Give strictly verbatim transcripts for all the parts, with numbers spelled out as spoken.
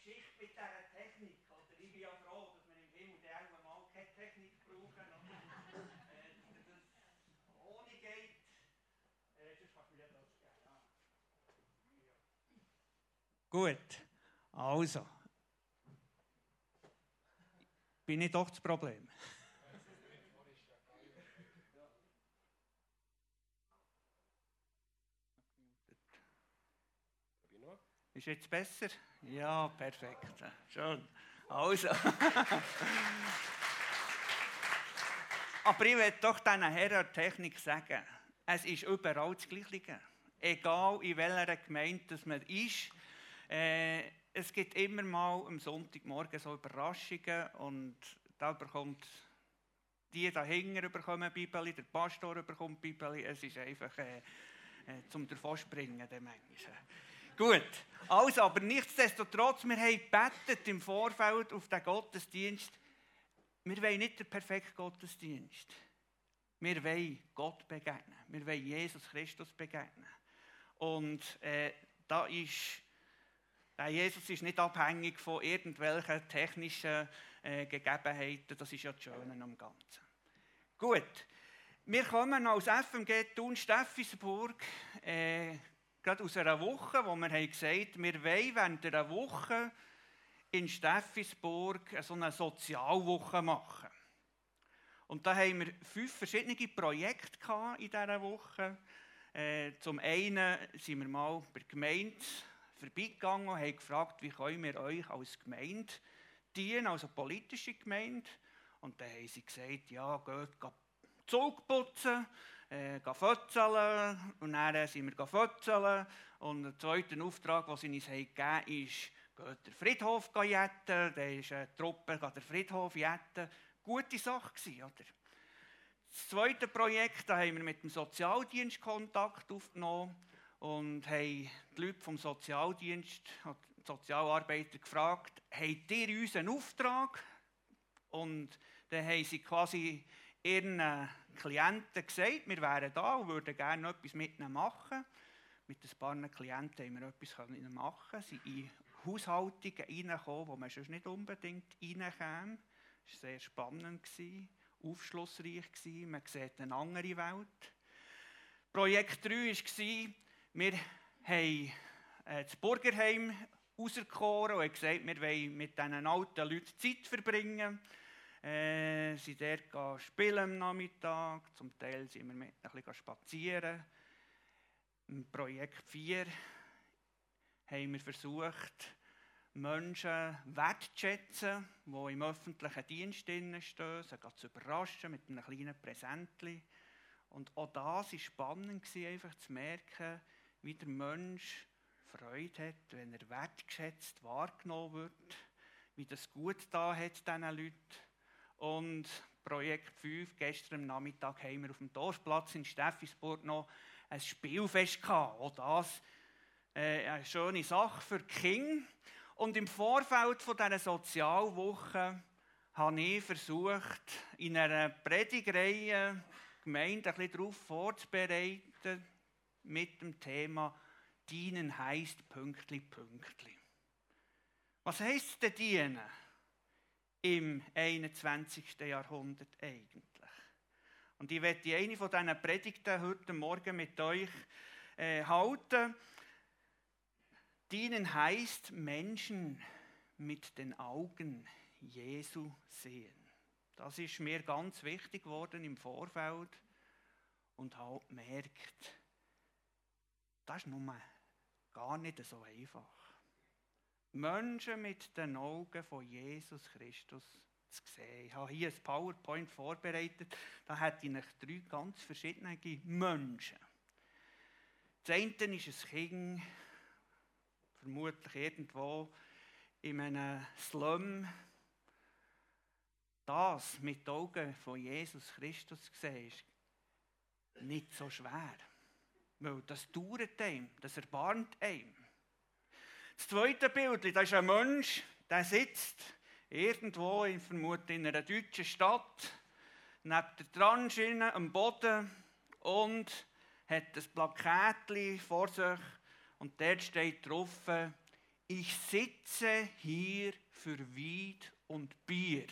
Geschichte mit dieser Technik. Oder ich bin ja froh, dass wir im Himmel irgendwann mal keine Technik brauchen. Oder, äh, dass das ohne geht. Äh, sonst kannst du mir ja das geben. Ja. Gut, also. Bin ich doch das Problem. Ist jetzt besser? Ja, perfekt. Schön. Also. Aber ich will doch diesen Herren der Technik sagen, es ist überall das Gleiche. Egal in welcher Gemeinde man ist, äh, es gibt immer mal am Sonntagmorgen so Überraschungen und da bekommt die dahinter bekommen Bibeli, der Pastor bekommt Bibeli. Es ist einfach äh, äh, zum Davonspringen der Menschen. Gut, also, aber nichtsdestotrotz, wir haben gebetet im Vorfeld auf den Gottesdienst. Wir wollen nicht den perfekten Gottesdienst. Wir wollen Gott begegnen. Wir wollen Jesus Christus begegnen. Und äh, da ist, der Jesus ist nicht abhängig von irgendwelchen technischen äh, Gegebenheiten. Das ist ja das Schöne am Ganzen. Gut, wir kommen als F M G Thun Steffisburg äh, gerade aus einer Woche, wo wir haben gesagt, wir wollen während einer Woche in Steffisburg so eine Sozialwoche machen. Und da haben wir fünf verschiedene Projekte in dieser Woche. Äh, zum einen sind wir mal bei der Gemeinde vorbeigegangen und haben gefragt, wie können wir euch als Gemeinde dienen, also politische Gemeinde. Und dann haben sie gesagt, ja, geht, geht Zug putzen, äh, gehen fötzeln. Und dann sind wir fötzeln. Und der zweite Auftrag, den sie uns gegeben haben, ist, geht den Friedhof jetten. Da ist eine Truppe, geht den Friedhof jetten. Gute Sache gewesen, oder? Das zweite Projekt, da haben wir mit dem Sozialdienst Kontakt aufgenommen und haben die Leute vom Sozialdienst, die Sozialarbeiter gefragt, habt ihr uns einen Auftrag? Und dann haben sie quasi ihren Klienten gesagt, wir wären da und würden gerne etwas mit ihnen machen. Mit ein paar Klienten haben wir etwas machen. Sie sind in Haushaltungen reingekommen, wo man sonst nicht unbedingt reinkäme. Es war sehr spannend, aufschlussreich. Man sieht eine andere Welt. Projekt drei war, wir haben das Burgerheim auserkoren und haben gesagt, wir wollen mit diesen alten Leuten Zeit verbringen. Äh, sind dort spielen am Nachmittag, zum Teil sind wir mit ein bisschen spazieren. Im Projekt vier haben wir versucht, Menschen wertzuschätzen, die im öffentlichen Dienst stehen, sie zu überraschen mit einem kleinen Präsentchen. Und auch das war spannend, einfach zu merken, wie der Mensch Freude hat, wenn er wertgeschätzt wahrgenommen wird, wie das gut da hat diesen Leuten. Und Projekt fünf, gestern am Nachmittag haben wir auf dem Dorfplatz in Steffisburg noch ein Spielfest gehabt. Auch das äh, eine schöne Sache für die Kinder. Und im Vorfeld von dieser Sozialwoche habe ich versucht, in einer Predigreihe die Gemeinde ein bisschen darauf vorzubereiten mit dem Thema «Dienen heisst Pünktli, Pünktli». Was heisst denn dienen im einundzwanzigsten Jahrhundert eigentlich? Und ich werde eine von diesen Predigten heute Morgen mit euch äh, halten. Dienen heißt Menschen mit den Augen Jesu sehen. Das ist mir ganz wichtig geworden im Vorfeld und habe gemerkt, das ist nun gar nicht so einfach. Menschen mit den Augen von Jesus Christus zu sehen. Ich habe hier ein PowerPoint vorbereitet, da hätte ich drei ganz verschiedene Menschen. Das eine ist ein Kind, vermutlich irgendwo in einem Slum. Das mit den Augen von Jesus Christus zu sehen, ist nicht so schwer. Weil das dauert einem, das erbarmt einem. Das zweite Bild, da ist ein Mensch, der sitzt irgendwo, ich vermute in einer deutschen Stadt, neben der Transchiene am Boden und hat ein Plakatchen vor sich und dort steht drauf, ich sitze hier für Wein und Bier.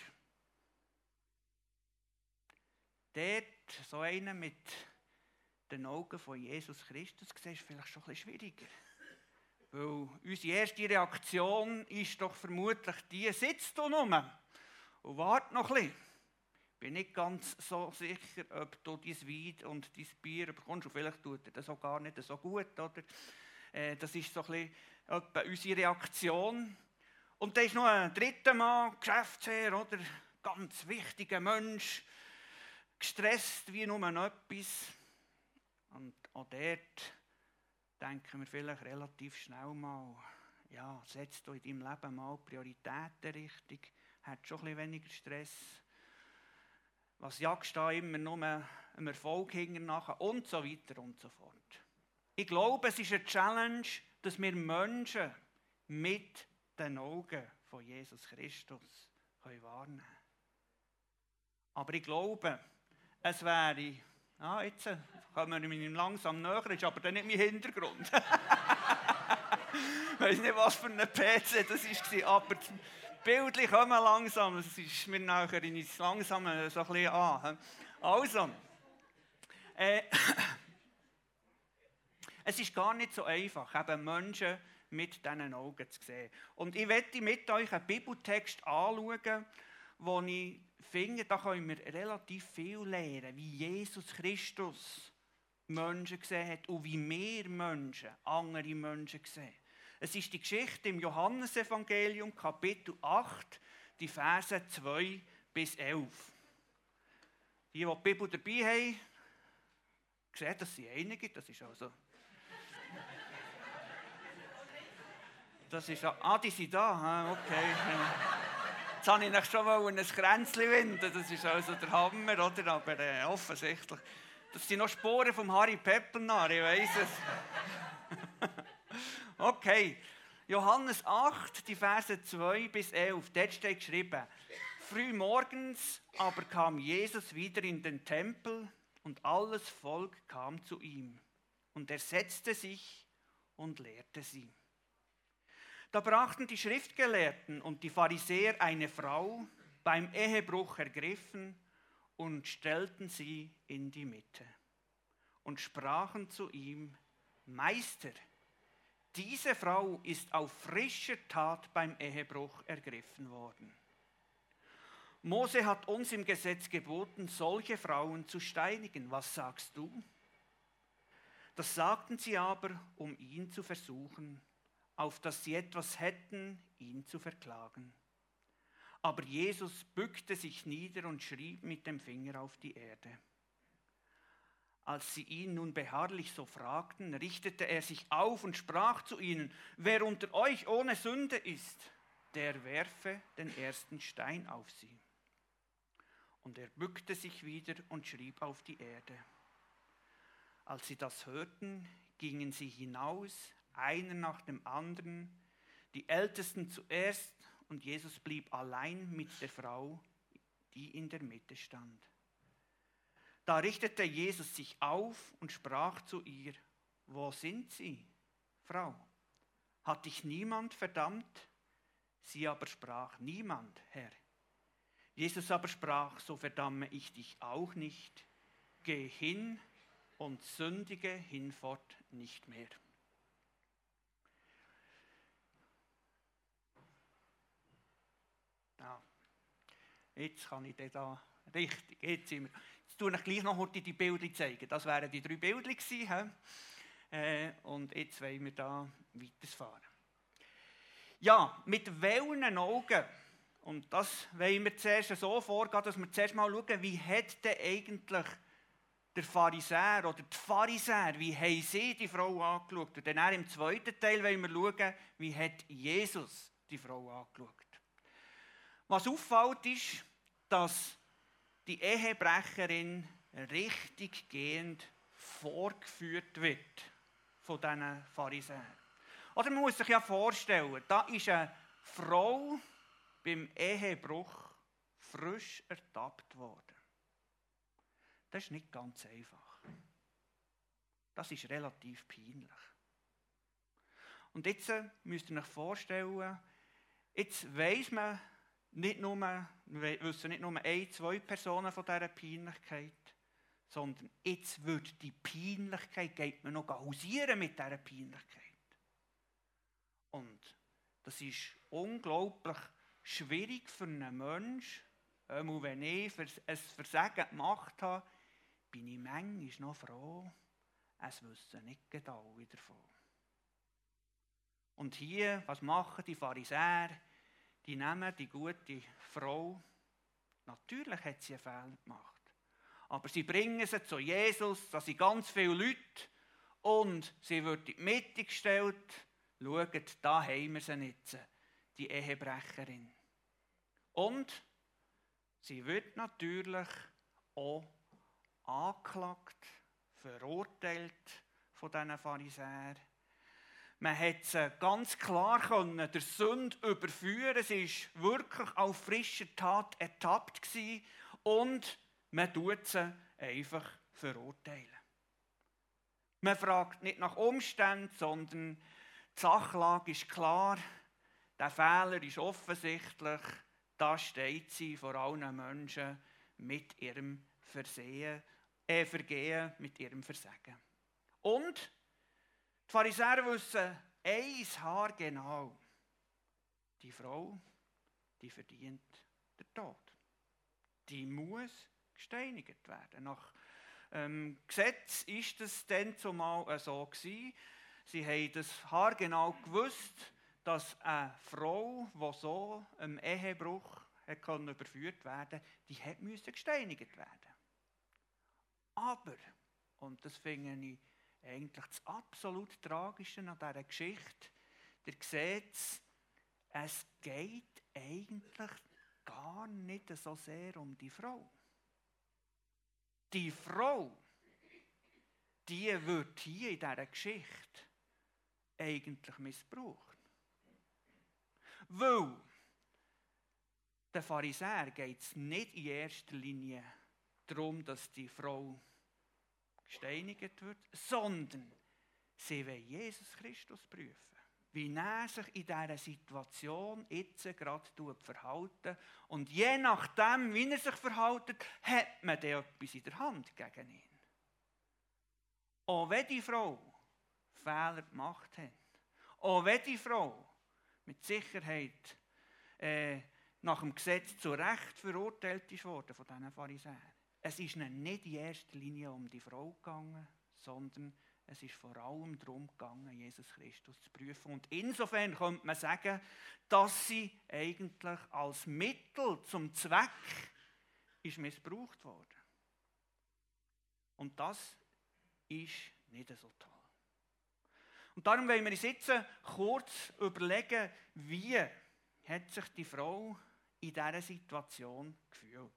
Dort so einer mit den Augen von Jesus Christus sehen, ist vielleicht schon ein bisschen schwieriger. Weil unsere erste Reaktion ist doch vermutlich die, sitzt du nur und wart noch ein bisschen. Ich bin nicht ganz so sicher, ob du dein Wein und dein Bier bekommst. Und vielleicht tut er das auch gar nicht so gut. Oder? Äh, das ist so ein bisschen etwa unsere Reaktion. Und da ist noch ein dritter Mann, Geschäftsherr, oder? Ganz wichtiger Mensch, gestresst wie nur noch etwas. Und auch dort denken wir vielleicht relativ schnell mal, ja, setzt du in deinem Leben mal Prioritäten richtig, hat schon ein bisschen weniger Stress. Was jagst du da immer nur einem Erfolg hinten nachher und so weiter und so fort. Ich glaube, es ist eine Challenge, dass wir Menschen mit den Augen von Jesus Christus wahrnehmen können. Aber ich glaube, es wäre, ah, jetzt kommen wir mit ihm langsam näher, ist aber dann nicht mein Hintergrund. Ich weiß nicht, was für ein P C das war, aber bildlich kommen wir langsam, es ist mir nachher in uns langsam so ein bisschen an. Also, äh, es ist gar nicht so einfach, eben Menschen mit diesen Augen zu sehen. Und ich möchte mit euch einen Bibeltext anschauen, wo ich finde, da können wir relativ viel lernen, wie Jesus Christus Menschen gesehen hat und wie wir Menschen andere Menschen sehen. Es ist die Geschichte im Johannesevangelium, Kapitel acht, die Verse zwei bis elf. Die, die die Bibel dabei haben, sehen, dass sie einige, das ist also... Das ist... Ah, die sind da, okay. Jetzt habe ich euch schon mal ein Kränzchen winden, das ist also der Hammer, oder? Aber äh, offensichtlich. Das sind noch Spuren vom Harry Peppelnar, ich weiss es. Okay, Johannes acht, die Verse zwei bis elf, dort steht geschrieben: Früh morgens aber kam Jesus wieder in den Tempel und alles Volk kam zu ihm. Und er setzte sich und lehrte sie. Da brachten die Schriftgelehrten und die Pharisäer eine Frau beim Ehebruch ergriffen und stellten sie in die Mitte und sprachen zu ihm: Meister, diese Frau ist auf frischer Tat beim Ehebruch ergriffen worden. Mose hat uns im Gesetz geboten, solche Frauen zu steinigen. Was sagst du? Das sagten sie aber, um ihn zu versuchen, auf dass sie etwas hätten, ihn zu verklagen. Aber Jesus bückte sich nieder und schrieb mit dem Finger auf die Erde. Als sie ihn nun beharrlich so fragten, richtete er sich auf und sprach zu ihnen: Wer unter euch ohne Sünde ist, der werfe den ersten Stein auf sie. Und er bückte sich wieder und schrieb auf die Erde. Als sie das hörten, gingen sie hinaus, einer nach dem anderen, die Ältesten zuerst, und Jesus blieb allein mit der Frau, die in der Mitte stand. Da richtete Jesus sich auf und sprach zu ihr: Wo sind sie, Frau? Hat dich niemand verdammt? Sie aber sprach: Niemand, Herr. Jesus aber sprach: So verdamme ich dich auch nicht. Geh hin und sündige hinfort nicht mehr. Ja, jetzt kann ich dir da richtig, jetzt sind wir. Jetzt tue ich gleich noch heute die Bilder zeigen. Das wären die drei Bilder gewesen. Äh, und jetzt wollen wir da weiterfahren. Ja, mit welchen Augen, und das wollen wir zuerst so vorgehen, dass wir zuerst mal schauen, wie hat denn eigentlich der Pharisäer oder die Pharisäer, wie haben sie die Frau angeschaut? Und dann im zweiten Teil wollen wir schauen, wie hat Jesus die Frau angeschaut. Was auffällt ist, dass die Ehebrecherin richtiggehend vorgeführt wird von diesen Pharisäern. Oder man muss sich ja vorstellen, da ist eine Frau beim Ehebruch frisch ertappt worden. Das ist nicht ganz einfach. Das ist relativ peinlich. Und jetzt müsst ihr euch vorstellen, jetzt weiss man nicht nur, wir wissen nicht nur ein, zwei Personen von dieser Peinlichkeit, sondern jetzt wird die Peinlichkeit, geht man noch hausieren mit dieser Peinlichkeit. Und das ist unglaublich schwierig für einen Menschen, einmal wenn ich ein Versagen gemacht habe, bin ich manchmal noch froh, es wissen nicht alle davon. Und hier, was machen die Pharisäer? Die nehmen die gute Frau, natürlich hat sie einen Fehler gemacht, aber sie bringen sie zu Jesus, da sind ganz viele Leute und sie wird in die Mitte gestellt. Schaut, da haben wir sie nicht, die Ehebrecherin. Und sie wird natürlich auch angeklagt, verurteilt von diesen Pharisäern. Man hat sie ganz klar können, der Sünde überführen. Sie war wirklich auf frischer Tat ertappt gewesen. Und man tut sie einfach verurteilen. Man fragt nicht nach Umständen, sondern die Sachlage ist klar. Der Fehler ist offensichtlich. Da steht sie vor allen Menschen mit ihrem Versehen, äh, Vergehen, mit ihrem Versagen. Und die Pharisäer wissen ein Haar genau. Die Frau, die verdient den Tod. Die muss gesteinigt werden. Nach ähm, Gesetz ist es dann zumal so gewesen. Sie haben das haargenau gewusst, dass eine Frau, die so einem Ehebruch kann überführt werden konnte, die musste gesteinigt werden. Aber, und das finde ich eigentlich das absolut Tragische an dieser Geschichte, ihr seht, es geht eigentlich gar nicht so sehr um die Frau. Die Frau, die wird hier in dieser Geschichte eigentlich missbraucht. Weil den Pharisäern geht es nicht in erster Linie darum, dass die Frau gesteinigt wird, sondern sie will Jesus Christus prüfen. Wie er sich in dieser Situation jetzt gerade verhält. Und je nachdem, wie er sich verhält, hat man dann etwas in der Hand gegen ihn. Auch wenn die Frau Fehler gemacht hat, auch wenn die Frau mit Sicherheit äh, nach dem Gesetz zu Recht verurteilt ist worden von diesen Pharisäern. Es ist ihnen nicht in erster Linie um die Frau gegangen, sondern es ist vor allem darum gegangen, Jesus Christus zu prüfen. Und insofern könnte man sagen, dass sie eigentlich als Mittel zum Zweck ist missbraucht worden. Und das ist nicht so toll. Und darum wollen wir uns jetzt kurz überlegen, wie hat sich die Frau in dieser Situation gefühlt.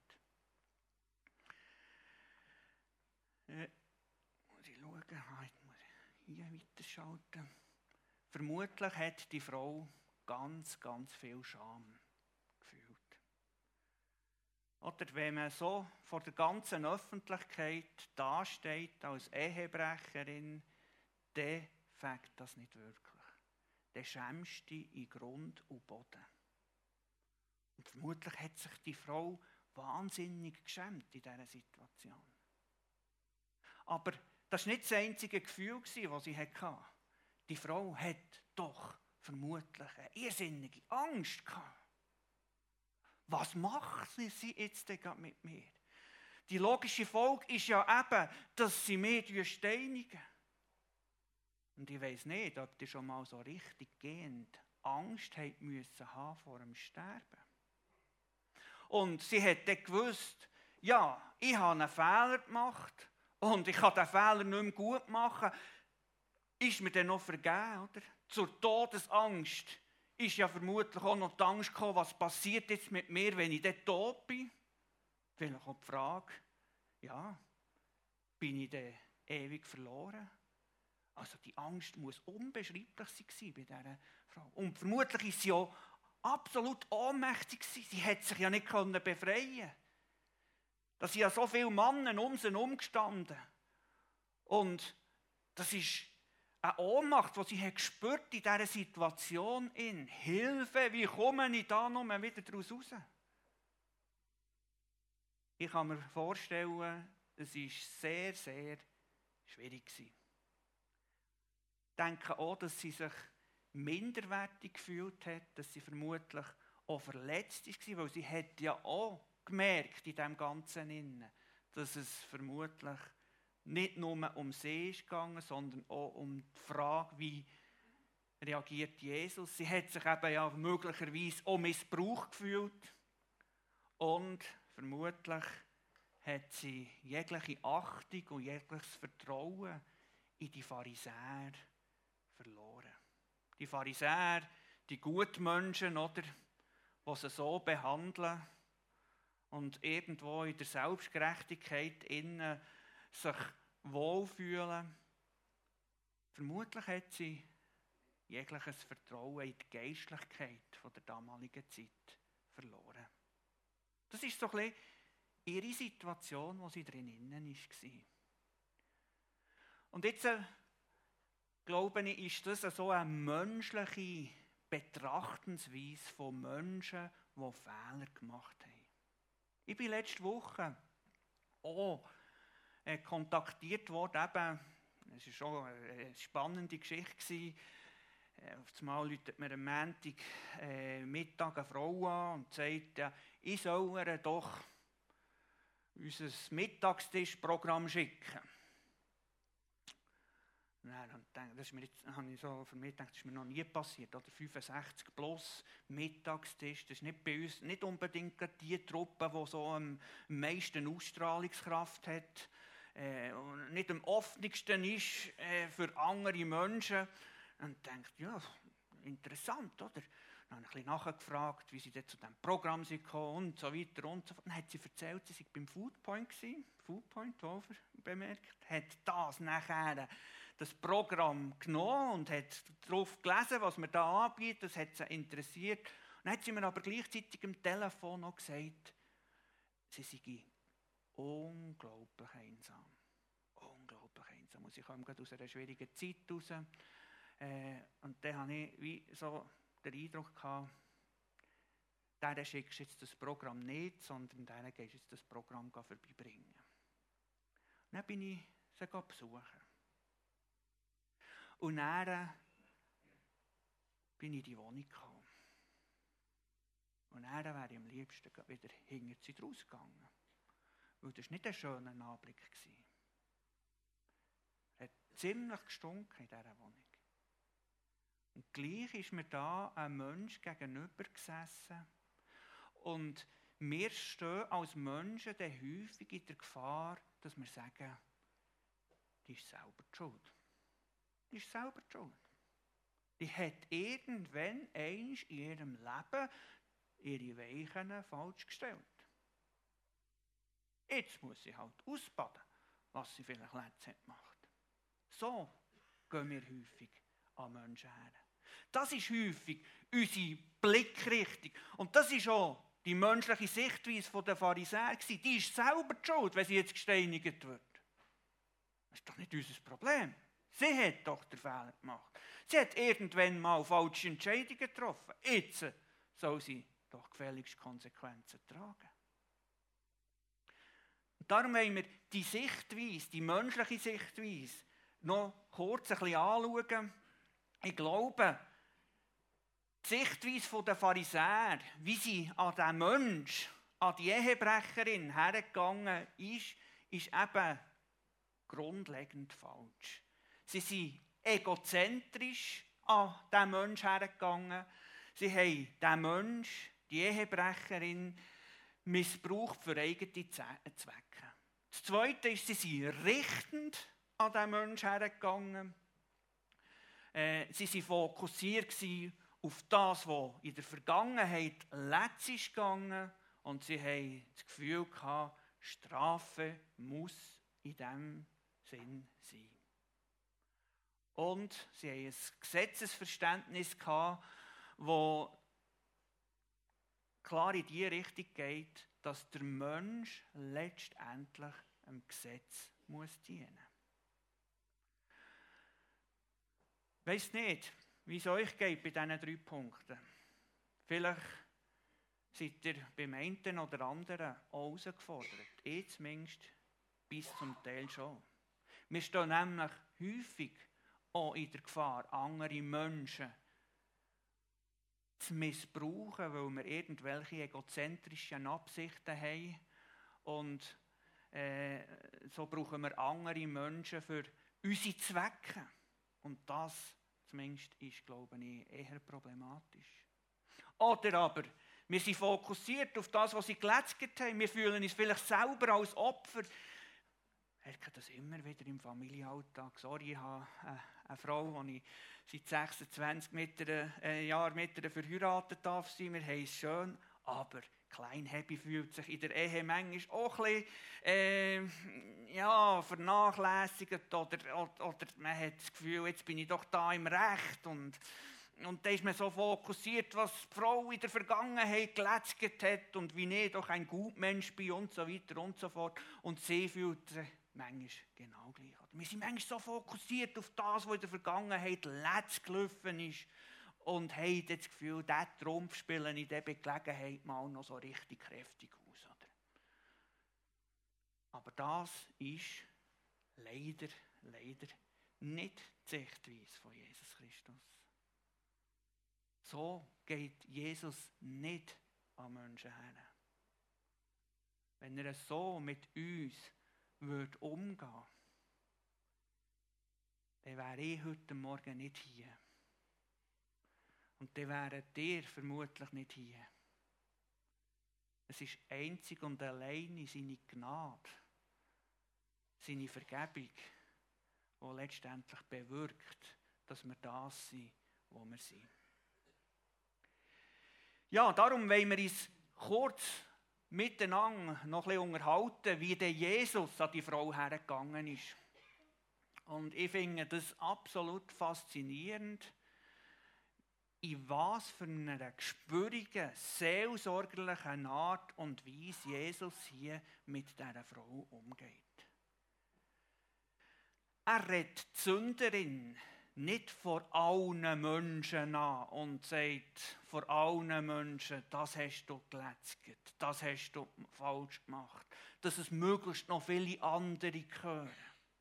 Äh, muss ich schauen, jetzt muss ich hier weiterschalten. Vermutlich hat die Frau ganz, ganz viel Scham gefühlt. Oder wenn man so vor der ganzen Öffentlichkeit dasteht als Ehebrecherin, dann fängt das nicht wirklich. Dann schämst du dich in Grund und Boden. Und vermutlich hat sich die Frau wahnsinnig geschämt in dieser Situation. Aber das war nicht das einzige Gefühl, das sie hatte. Die Frau hat doch vermutlich eine irrsinnige Angst gehabt. Was macht sie jetzt denn mit mir? Die logische Folge ist ja eben, dass sie mich steinigen. Und ich weiss nicht, ob die schon mal so richtig gehend Angst haben müssen haben vor dem Sterben. Und sie hat dann gewusst, ja, ich habe einen Fehler gemacht und ich kann diesen Fehler nicht mehr gut machen. Ist mir dann noch vergeben, oder? Zur Todesangst ist ja vermutlich auch noch die Angst gekommen, was passiert jetzt mit mir, wenn ich dann tot bin? Vielleicht auch die Frage, ja, bin ich dann ewig verloren? Also die Angst muss unbeschreiblich sein bei dieser Frau. Und vermutlich ist sie auch absolut ohnmächtig gewesen. Sie hat sich ja nicht befreien. Da sind ja so viele Männer um sie herumgestanden. Und das ist Eine Ohnmacht, die sie gespürt in dieser Situation. In Hilfe, wie komme ich da noch wieder daraus raus? Ich kann mir vorstellen, es war sehr, sehr schwierig. Ich denke auch, dass sie sich minderwertig gefühlt hat, dass sie vermutlich auch verletzt war, weil sie hat ja auch gemerkt in dem Ganzen Innen, dass es vermutlich nicht nur um sie ist gegangen, sondern auch um die Frage, wie reagiert Jesus. Sie hat sich eben ja möglicherweise auch missbraucht gefühlt und vermutlich hat sie jegliche Achtung und jegliches Vertrauen in die Pharisäer verloren. Die Pharisäer, die Gutmenschen, oder, die sie so behandeln und irgendwo in der Selbstgerechtigkeit innen sich wohlfühlen. Vermutlich hat sie jegliches Vertrauen in die Geistlichkeit von der damaligen Zeit verloren. Das ist so ein bisschen ihre Situation, wo sie drinnen war. Und jetzt, äh, glaube ich, ist das so eine menschliche Betrachtensweise von Menschen, die Fehler gemacht haben. Ich bin letzte Woche auch äh, kontaktiert worden, eben, es war schon eine spannende Geschichte. Äh, auf einmal läutet mir am Montag äh, Mittag eine Frau an und sagt, ja, ich soll ihr doch unser Mittagstischprogramm schicken. Nein, dann das ist mir jetzt, habe ich so für mich gedacht, das ist mir noch nie passiert. Oder fünfundsechzig plus Mittagstisch, das ist nicht bei uns nicht unbedingt die Truppe, die so am meisten Ausstrahlungskraft hat, äh, und nicht am offensten ist äh, für andere Menschen. Und denkt, ja, interessant, oder? Dann habe ich ein bisschen nachgefragt, wie sie zu diesem Programm gekommen und so weiter und so fort. Dann hat sie erzählt, sie sei beim Foodpoint gewesen. Foodpoint, Wolfer bemerkt, hat das nachher das Programm genommen und hat darauf gelesen, was wir da anbieten. Das hat sie interessiert. Und dann hat sie mir aber gleichzeitig am Telefon noch gesagt, sie sei unglaublich einsam. Unglaublich einsam. Und sie kommt gerade aus einer schwierigen Zeit raus. Äh, und dann hatte ich wie so den Eindruck gehabt, der schickst jetzt das Programm nicht, sondern der gehst jetzt das Programm vorbeibringen. Und dann bin ich sie besuchen. Und dann bin ich in die Wohnung gekommen. Und dann wäre ich am liebsten wieder hinter sie rausgegangen. Weil das nicht ein schöner Anblick war. Es hat ziemlich gestunken in dieser Wohnung. Und gleich ist mir da ein Mensch gegenüber gesessen. Und wir stehen als Menschen dann häufig in der Gefahr, dass wir sagen, die ist selber die Schuld. Die ist selber die Schuld. Die hat irgendwann einmal in ihrem Leben ihre Weichen falsch gestellt. Jetzt muss sie halt ausbaden, was sie vielleicht letztens gemacht hat. So gehen wir häufig an Menschen her. Das ist häufig unsere Blickrichtung. Und das ist auch die menschliche Sichtweise der Pharisäer. Die ist selber die Schuld, wenn sie jetzt gesteinigt wird. Das ist doch nicht unser Problem. Sie hat doch den Fehler gemacht. Sie hat irgendwann mal falsche Entscheidungen getroffen. Jetzt soll sie doch gefälligst Konsequenzen tragen. Und darum wollen wir die Sichtweise, die menschliche Sichtweise, noch kurz ein bisschen anschauen. Ich glaube, die Sichtweise der Pharisäer, wie sie an den Menschen, an die Ehebrecherin hergegangen ist, ist eben grundlegend falsch. Sie sind egozentrisch an diesen Menschen hergegangen. Sie haben diesen Menschen, die Ehebrecherin, missbraucht für eigene Zwecke. Das Zweite ist, sie sind richtend an diesen Menschen hergegangen. Äh, sie waren fokussiert auf das, was in der Vergangenheit letztlich ist gegangen. Und sie haben das Gefühl gehabt, Strafe muss in diesem Sinn sein. Und sie haben ein Gesetzesverständnis gehabt, das klar in die Richtung geht, dass der Mensch letztendlich dem Gesetz muss dienen. weiss nicht, wie es euch geht bei diesen drei Punkten. Vielleicht seid ihr beim einen oder anderen auch herausgefordert. Ich zumindest bis zum Teil schon. Wir stehen nämlich häufig auch in der Gefahr, andere Menschen zu missbrauchen, weil wir irgendwelche egozentrischen Absichten haben. Und äh, so brauchen wir andere Menschen für unsere Zwecke. Und das zumindest ist, glaube ich, eher problematisch. Oder aber, wir sind fokussiert auf das, was sie geletztet haben. Wir fühlen uns vielleicht selber als Opfer. Ich merke das immer wieder im Familienalltag. Sorry, ich habe eine Frau, die ich seit sechsundzwanzig mit einer, äh, Jahren mit einer verheiratet darf sein. Wir haben es schön, aber Kleinhebi fühlt sich in der Ehe manchmal auch ein bisschen äh, ja, vernachlässigt. Oder, oder, oder man hat das Gefühl, jetzt bin ich doch da im Recht. Und Und da ist man so fokussiert, was die Frau in der Vergangenheit geletztet hat und wie ich doch ein Gutmensch bin und so weiter und so fort. Und sie fühlt sich manchmal genau gleich. Wir sind manchmal so fokussiert auf das, was in der Vergangenheit letzt gelaufen ist und haben das Gefühl, diesen Trumpf spielen in dieser Gelegenheit mal noch so richtig kräftig aus. Oder? Aber das ist leider, leider nicht die Sichtweise von Jesus Christus. So geht Jesus nicht an Menschen her. Wenn er so mit uns würde umgehen, dann wäre ich heute Morgen nicht hier. Und dann wäret ihr vermutlich nicht hier. Es ist einzig und allein seine Gnade, seine Vergebung, die letztendlich bewirkt, dass wir das sind, wo wir sind. Ja, darum wollen wir uns kurz miteinander noch ein bisschen unterhalten, wie der Jesus an die Frau hergegangen ist. Und ich finde das absolut faszinierend, in was für einer gespürigen, seelsorgerlichen Art und Weise Jesus hier mit dieser Frau umgeht. Er redet die Sünderin nicht vor allen Menschen an und sagt vor allen Menschen, das hast du geletztet, das hast du falsch gemacht, dass es möglichst noch viele andere hören.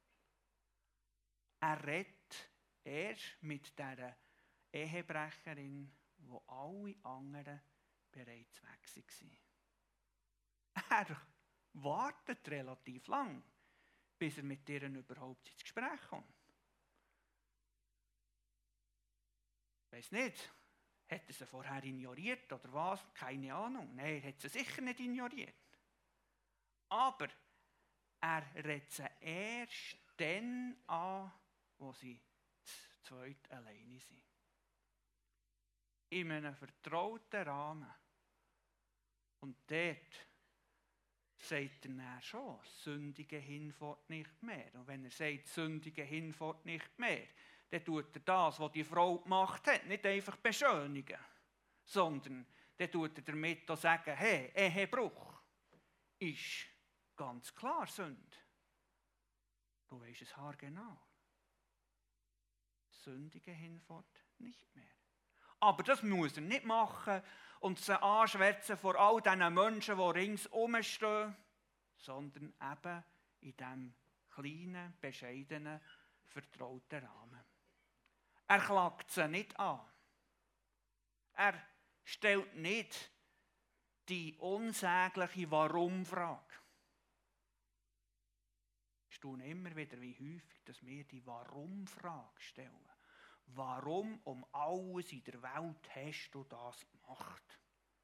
Er redet erst mit dieser Ehebrecherin, wo alle anderen bereits weg waren. Er wartet relativ lang, bis er mit ihr überhaupt ins Gespräch kommt. Ich weiss nicht, hat er sie vorher ignoriert oder was? Keine Ahnung. Nein, er hat sie sicher nicht ignoriert. Aber er redet sie erst dann an, wo sie zu zweit alleine sind. In einem vertrauten Rahmen. Und dort sagt er dann schon, sündige hinfort nicht mehr. Und wenn er sagt, sündige hinfort nicht mehr, dann tut er das, was die Frau gemacht hat, nicht einfach beschönigen, sondern dann tut er damit auch sagen, hey, Ehebruch ist ganz klar Sünde. Du weisst es haargenau. Sündige hinfort nicht mehr. Aber das muss er nicht machen und sie anschwärzen vor all diesen Menschen, die ringsum stehen, sondern eben in diesem kleinen, bescheidenen, vertrauten Rahmen. Er klagt sie nicht an. Er stellt nicht die unsägliche Warum-Frage. Ich staune immer wieder, wie häufig dass wir die Warum-Frage stellen. Warum um alles in der Welt hast du das gemacht?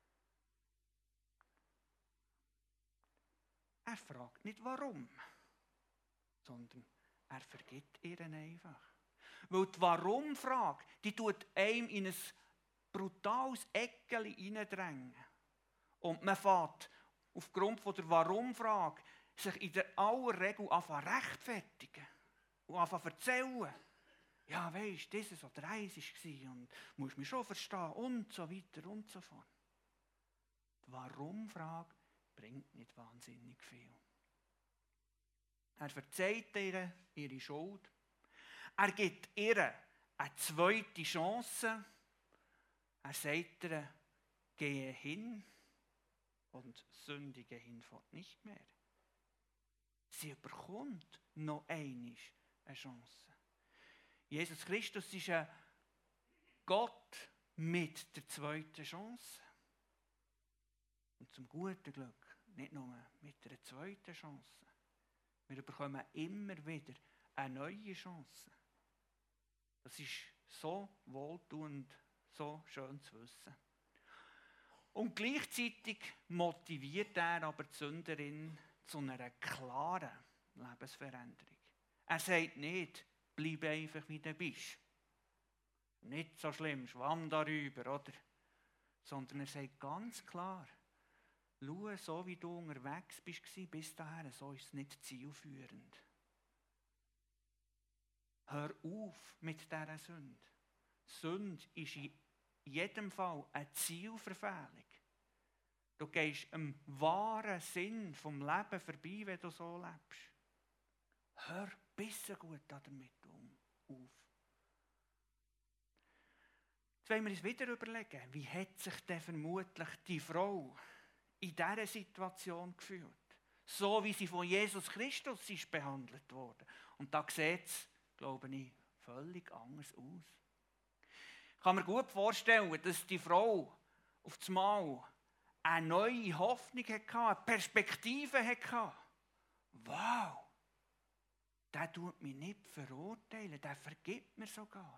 Er fragt nicht warum, sondern er vergibt ihr einfach. Weil die Warum-Frage, die tut einem in ein brutales Eckeli hineindrängen. Und man fängt aufgrund von der Warum-Frage sich in der aller Regel anfangen rechtfertigen und anfangen erzählen. Ja, weisst, dieses oder eins war und musst mich schon verstehen und so weiter und so fort. Die Warum-Frage bringt nicht wahnsinnig viel. Er verzeiht ihr ihre Schuld. Er gibt ihr eine zweite Chance. Er sagt ihr, gehe hin und sündige hinfort nicht mehr. Sie bekommt noch einmal eine Chance. Jesus Christus ist ein Gott mit der zweiten Chance. Und zum guten Glück, nicht nur mit der zweiten Chance. Wir bekommen immer wieder eine neue Chance. Das ist so wohltuend, so schön zu wissen. Und gleichzeitig motiviert er aber die Sünderin zu einer klaren Lebensveränderung. Er sagt nicht, bleib einfach wie du bist. Nicht so schlimm, schwamm darüber, oder? Sondern er sagt ganz klar, schau, so wie du unterwegs bist, bis dahin, so ist es nicht zielführend. Hör auf mit dieser Sünde. Sünde ist in jedem Fall eine Zielverfehlung. Du gehst im wahren Sinn vom Leben vorbei, wenn du so lebst. Hör besser gut damit um, auf. Jetzt wollen wir uns wieder überlegen, wie hat sich denn vermutlich die Frau in dieser Situation gefühlt? So wie sie von Jesus Christus ist behandelt wurde. Und da sieht es, glaube ich, völlig anders aus. Ich kann mir gut vorstellen, dass die Frau auf das Mal eine neue Hoffnung hatte, eine Perspektive hatte. Wow! Der tut mich nicht verurteilen, der vergibt mir sogar.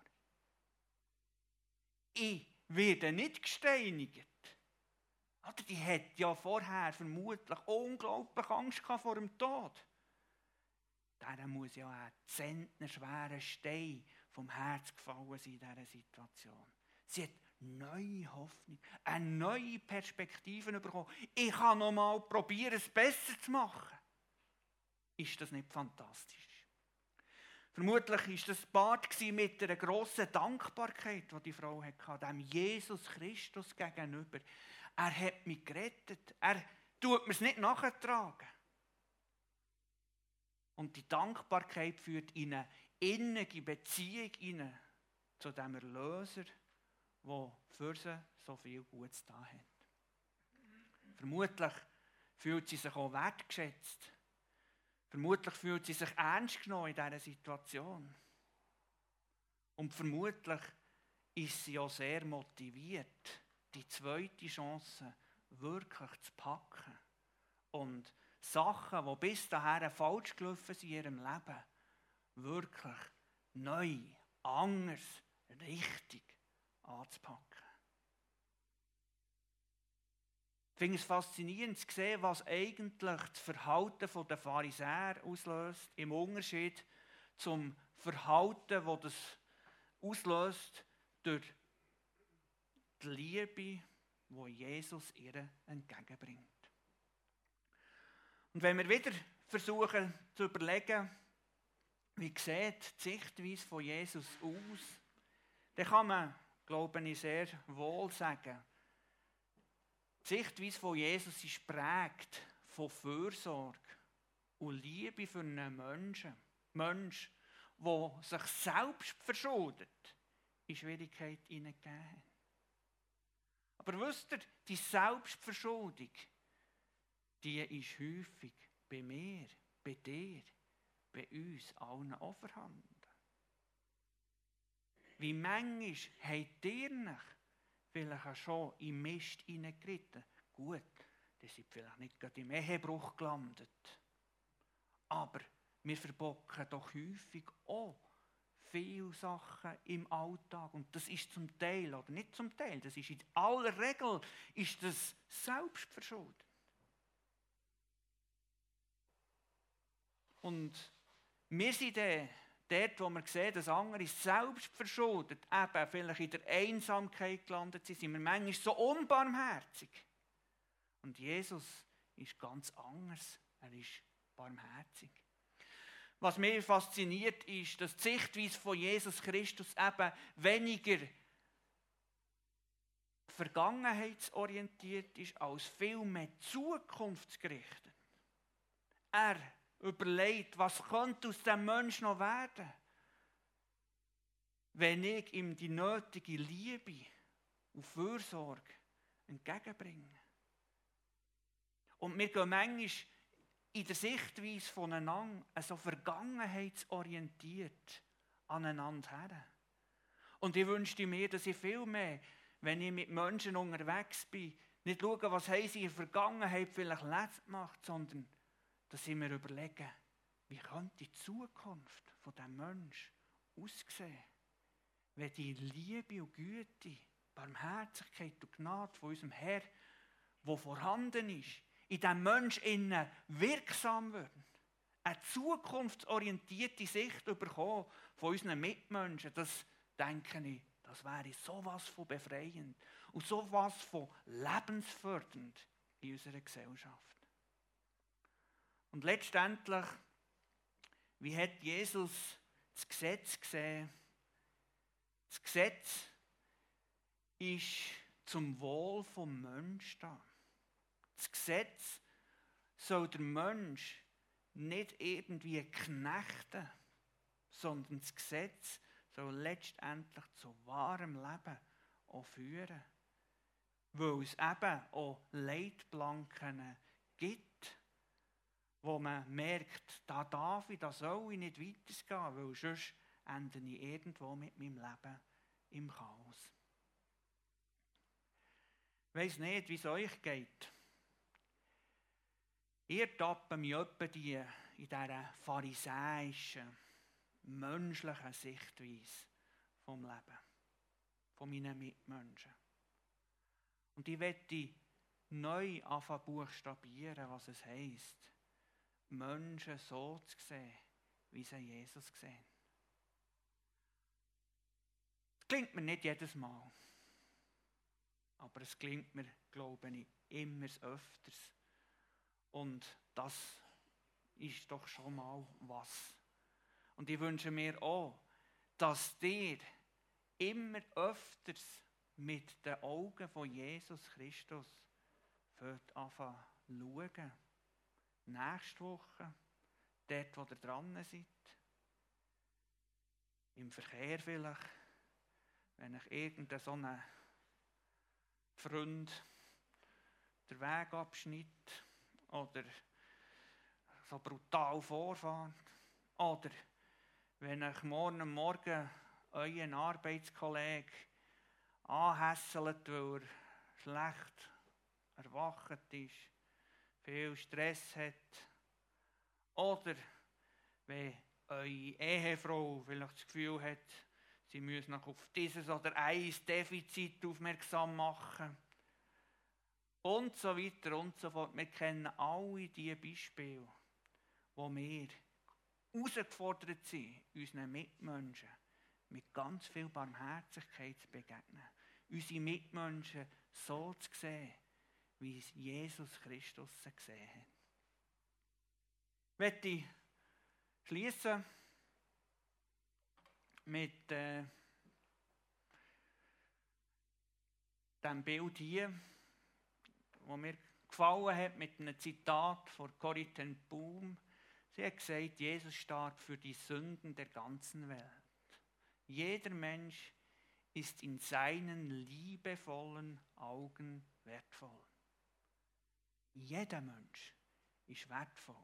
Ich werde nicht gesteinigt. Die hat ja vorher vermutlich unglaublich Angst vor dem Tod. Der muss ja ein zentnerschwerer Stein vom Herz gefallen sein in dieser Situation. Sie hat neue Hoffnung, eine neue Perspektive bekommen. Ich kann noch mal probieren, es besser zu machen. Ist das nicht fantastisch? Vermutlich war das Bad mit einer grossen Dankbarkeit, die die Frau hatte, dem Jesus Christus gegenüber. Er hat mich gerettet. Er tut mir es nicht nachtragen. Und die Dankbarkeit führt in eine innige Beziehung hinein zu dem Erlöser, der für sie so viel Gutes da hat. Vermutlich fühlt sie sich auch wertgeschätzt. Vermutlich fühlt sie sich ernst genommen in dieser Situation. Und vermutlich ist sie auch sehr motiviert, die zweite Chance wirklich zu packen. Und Sachen, die bis dahin falsch gelaufen sind in ihrem Leben, wirklich neu, anders, richtig anzupacken. Ich finde es faszinierend zu sehen, was eigentlich das Verhalten der Pharisäer auslöst, im Unterschied zum Verhalten, das das auslöst durch die Liebe, die Jesus ihr entgegenbringt. Und wenn wir wieder versuchen zu überlegen, wie sieht die Sichtweise von Jesus aus, dann kann man, glaube ich, sehr wohl sagen, die Sichtweise von Jesus ist geprägt von Fürsorge und Liebe für einen Menschen. Mensch, der sich selbst verschuldet, in Schwierigkeiten hineingegeben hat. Aber wisst ihr, die Selbstverschuldung, die ist häufig bei mir, bei dir, bei uns allen auch vorhanden. Wie manchmal habt ihr euch vielleicht auch schon im Mist hineingeritten? Gut, die sind vielleicht nicht gerade im Ehebruch gelandet. Aber wir verbocken doch häufig auch viele Sachen im Alltag. Und das ist zum Teil, oder nicht zum Teil, das ist in aller Regel ist das selbstverschuldet. Und wir sind dann dort, wo wir sehen, dass andere selbstverschuldet eben vielleicht in der Einsamkeit gelandet sind, sind wir manchmal so unbarmherzig. Und Jesus ist ganz anders. Er ist barmherzig. Was mich fasziniert, ist, dass die Sichtweise von Jesus Christus eben weniger vergangenheitsorientiert ist, als viel mehr zukunftsgerichtet. Er überlegt, was könnte aus dem Menschen noch werden? wenn ich ihm die nötige Liebe und Fürsorge entgegenbringe. Und wir gehen manchmal in der Sichtweise voneinander so vergangenheitsorientiert aneinander her. Und ich wünschte mir, dass ich viel mehr, wenn ich mit Menschen unterwegs bin, nicht schaue, was haben sie in der Vergangenheit vielleicht letztes gemacht, sondern dass ich mir überlege, wie könnte die Zukunft von diesem Menschen aussehen, wenn die Liebe und Güte, Barmherzigkeit und Gnade von unserem Herr, die vorhanden ist, in diesem Menschen innen wirksam würden. Eine zukunftsorientierte Sicht bekommen von unseren Mitmenschen, das denke ich, das wäre sowas von befreiend und sowas von lebensfördernd in unserer Gesellschaft. Und letztendlich, wie hat Jesus das Gesetz gesehen? Das Gesetz ist zum Wohl vom Menschen da. Das Gesetz soll der Mensch nicht irgendwie knechten, sondern das Gesetz soll letztendlich zu wahrem Leben auch führen. Weil es eben auch Leitplanken gibt, wo man merkt, da darf ich, da soll ich nicht weitergehen, weil sonst ende ich irgendwo mit meinem Leben im Chaos. Ich weiss nicht, wie es euch geht. Ihr tappt mich etwa die in dieser pharisäischen, menschlichen Sichtweise vom Leben, von meinen Mitmenschen. Und ich möchte neu anfangen buchstabieren, was es heisst, Menschen so zu sehen, wie sie Jesus sehen. Das klingt mir nicht jedes Mal, aber es klingt mir, glaube ich, immer öfters. Und das ist doch schon mal was. Und ich wünsche mir auch, dass ihr immer öfters mit den Augen von Jesus Christus anfangen zu schauen. Nächste Woche, dort, wo ihr dran seid. Im Verkehr vielleicht, wenn euch irgendein so ein Freund den Weg abschneidet oder so brutal vorfährt. Oder wenn euch morgen Morgen euer Arbeitskollege anhässelt, weil er schlecht erwacht ist, viel Stress hat. Oder wenn eure Ehefrau vielleicht das Gefühl hat, sie müsse noch auf dieses oder ein Defizit aufmerksam machen. Und so weiter und so fort. Wir kennen alle diese Beispiele, wo wir herausgefordert sind, unseren Mitmenschen mit ganz viel Barmherzigkeit zu begegnen. Unsere Mitmenschen so zu sehen, wie es Jesus Christus sie gesehen hat. Ich möchte schließen mit äh, dem Bild hier, das mir gefallen hat, mit einem Zitat von Corrie ten Boom. Sie hat gesagt, Jesus starb für die Sünden der ganzen Welt. Jeder Mensch ist in seinen liebevollen Augen wertvoll. Jeder Mensch ist wertvoll.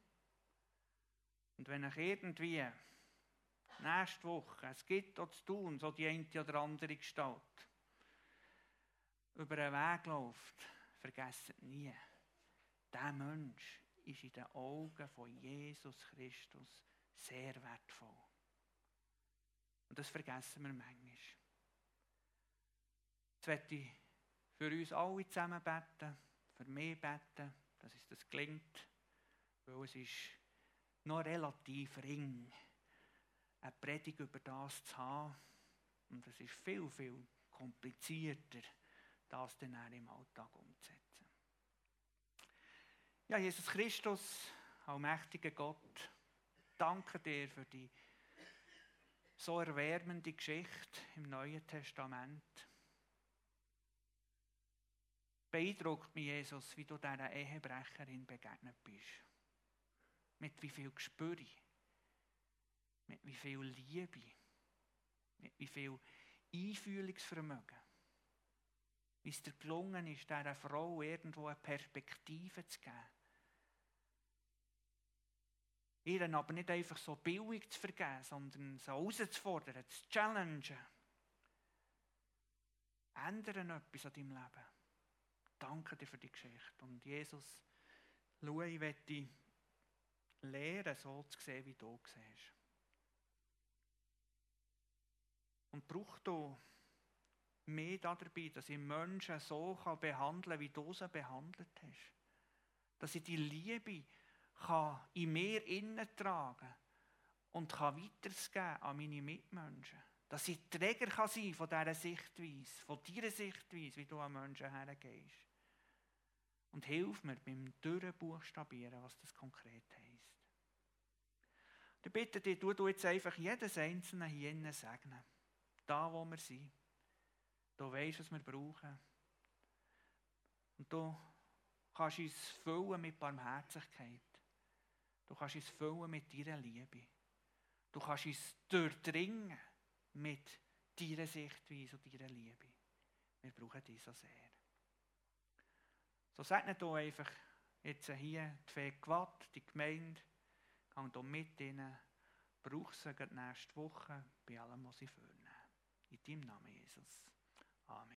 Und wenn ich irgendwie nächste Woche, es gibt auch zu tun, so die eine oder andere Gestalt, über einen Weg läuft, vergesst nie, dieser Mensch ist in den Augen von Jesus Christus sehr wertvoll. Und das vergessen wir manchmal. Jetzt möchte ich für uns alle zusammen beten, für mich beten, dass uns das gelingt, weil es ist noch relativ ring, eine Predigt über das zu haben. Und es ist viel, viel komplizierter, das dann auch im Alltag umzusetzen. Ja, Jesus Christus, allmächtiger Gott, danke dir für die so erwärmende Geschichte im Neuen Testament. Beeindruckt mich, Jesus, wie du dieser Ehebrecherin begegnet bist. Mit wie viel Gespür, mit wie viel Liebe, mit wie viel Einfühlungsvermögen, wie es dir gelungen ist, dieser Frau irgendwo eine Perspektive zu geben. Ihren aber nicht einfach so billig zu vergeben, sondern sie herauszufordern, zu challengen. Ändern etwas an deinem Leben. Danke dir für die Geschichte. Und Jesus, schau, ich möchte lernen, so zu sehen, wie du siehst. Und brauch du mehr dabei, dass ich Menschen so behandeln kann, wie du sie behandelt hast. Dass ich die Liebe kann in mir innen tragen und kann weitergeben an meine Mitmenschen. Dass ich Träger kann sein von dieser Sichtweise, von deiner Sichtweise, wie du an Menschen hergehst. Und hilf mir beim Durchbuchstabieren, was das konkret heisst. Ich bitte dich, du jetzt einfach jedes Einzelne hier innen segnen. Da, wo wir sind. Du weisst, was wir brauchen. Und du kannst uns füllen mit Barmherzigkeit. Du kannst uns füllen mit deiner Liebe. Du kannst uns durchdringen mit deiner Sichtweise und deiner Liebe. Wir brauchen dich so sehr. So sagt nicht hier einfach jetzt hier die Fegwatt, die Gemeinde, geh hier mit ihnen, brauch sie nächste Woche bei allem, was sie vornehmen. In deinem Namen, Jesus. Amen.